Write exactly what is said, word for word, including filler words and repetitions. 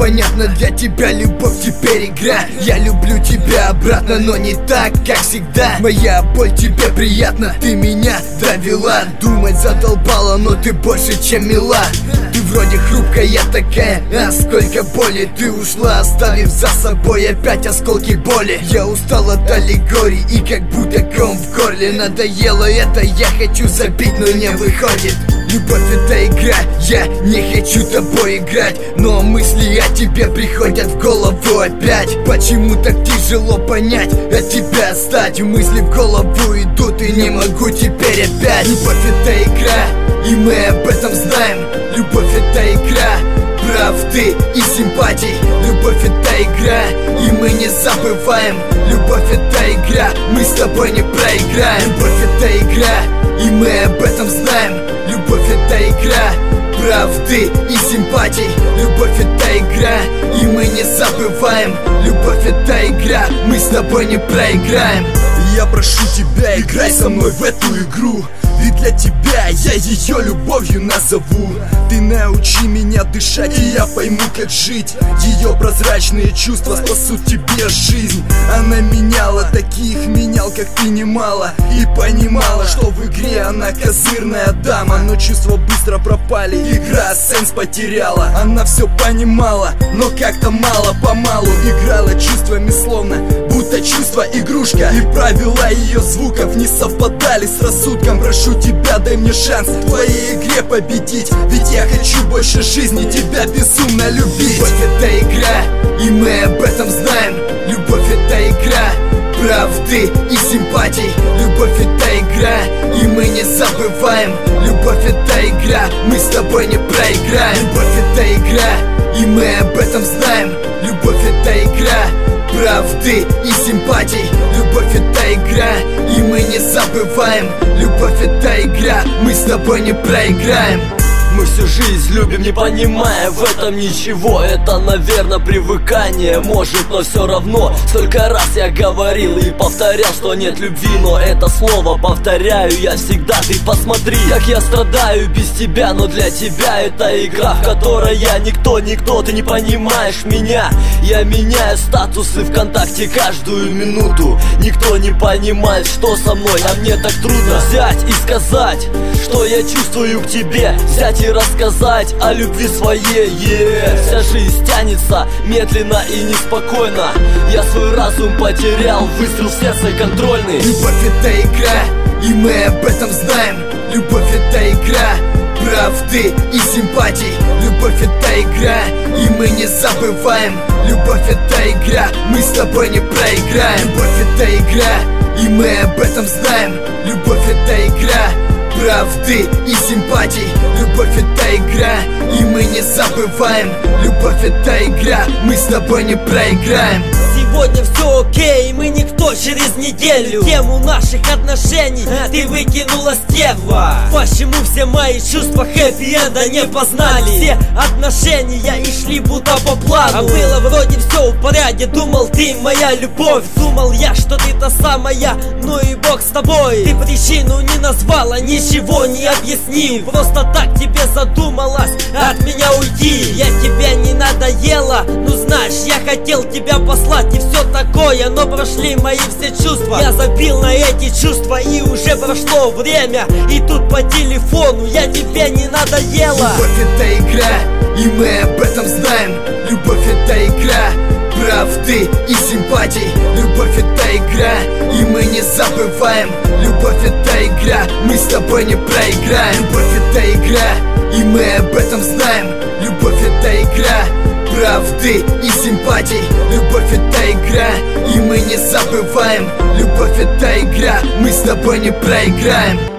понятно, для тебя любовь теперь игра. Я люблю тебя обратно, но не так, как всегда. Моя боль тебе приятна, ты меня довела. Думать задолбала, но ты больше, чем мила. Ты вроде хрупкая такая, а сколько боли. Ты ушла, оставив за собой опять осколки боли. Я устал от аллегорий и как будто ком в горле. Надоело это, я хочу забить, но не выходит. Любовь это игра, я не хочу тобой играть, но мысли о тебе приходят в голову опять. Почему так тяжело понять, от тебя отстать? Мысли в голову идут и не могу теперь опять. Любовь это игра, и мы об этом знаем. Любовь это игра правды и симпатий. Любовь это игра, и мы не забываем. Любовь это игра, мы с тобой не проиграем. Любовь это игра, и мы об этом знаем. Любовь это игра правды и симпатий. Любовь это игра, и мы не забываем. Любовь это игра, мы с тобой не проиграем. Я прошу тебя, играй со мной в эту игру, ведь для тебя я ее любовью назову. Ты научи меня дышать, и я пойму, как жить. Ее прозрачные чувства спасут тебе жизнь. Она меняла, таких менял, как ты, немало. И понимала, что в игре она козырная дама. Но чувства быстро пропали, игра сенс потеряла. Она все понимала, но как-то мало-помалу играла чувствами, словно будто чувство игрушка. И правила ее звуков не совпадали с рассудком. Прошу тебя, дай мне шанс в твоей игре победить, ведь я хочу больше жизни, тебя безумно любить. Любовь это игра, и мы об этом знаем. Любовь это игра правды и симпатий. Любовь это игра, и мы не забываем. Любовь это игра, мы с тобой не проиграем. Любовь это игра, и мы об этом знаем. Любовь это игра правды и симпатий. Любовь это игра, и мы не забываем. Любовь это игра, мы с тобой не проиграем. Мы всю жизнь любим, не понимая в этом ничего. Это, наверное, привыкание, может, но все равно. Столько раз я говорил и повторял, что нет любви, но это слово повторяю я всегда. Ты посмотри, как я страдаю без тебя, но для тебя это игра, в которой я никто, никто, ты не понимаешь меня. Я меняю статусы ВКонтакте каждую минуту. Никто не понимает, что со мной, а мне так трудно взять и сказать, что я чувствую к тебе. Взять и рассказать о любви своей, yeah. Вся жизнь тянется медленно и неспокойно. Я свой разум потерял, выстрел в сердце контрольный. Любовь это игра, и мы об этом знаем. Любовь это игра правды и симпатий. Любовь это игра, и мы не забываем. Любовь это игра, мы с тобой не проиграем. Любовь это игра, и мы об этом знаем. Любовь это игра правды и симпатий. Любовь это игра, и мы не забываем. Любовь это игра, мы с тобой не проиграем. Сегодня все окей, мы никто через неделю. Тему наших отношений ты выкинула с тема. Почему все мои чувства хэппи-энда не познали? Все отношения и шли будто по плану. А было вроде все в порядке, думал ты моя любовь. Думал я, что ты та самая, ну и бог с тобой. Ты причину не назвала, ничего не объяснил. Просто так тебе задумалась от меня уйти. Я тебе не надоела, ну знаешь, я хотел тебя послать и все такое, но прошли мои все чувства. Я забил на эти чувства, и уже прошло время. И тут по телефону я тебе не надоела. Любовь это игра, и мы об этом знаем. Любовь это игра правды и симпатий. Любовь это игра, и мы не забываем. Любовь это игра, мы с тобой не проиграем. Любовь это игра, и мы об этом знаем. Любовь это игра правды и симпатий. Любовь это игра, и мы не забываем. Любовь это игра, мы с тобой не проиграем.